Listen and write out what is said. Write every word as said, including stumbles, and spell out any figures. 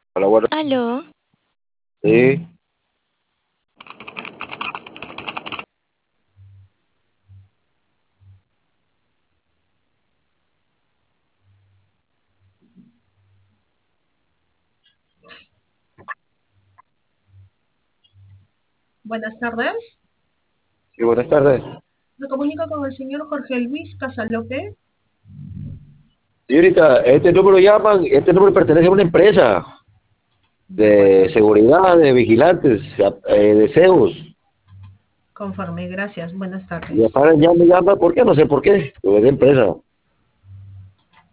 Hola, buenas. Aló, Sí, Buenas tardes. sí, buenas tardes. Me comunico con el señor Jorge Luis Casalope. Señorita, este número llaman, este número pertenece a una empresa De de acuerdo. seguridad, de vigilantes, eh, de C E Os. Conforme, gracias. Buenas Y tardes. apagan, ya me llama, ¿por qué? No sé por qué, pero es de empresa.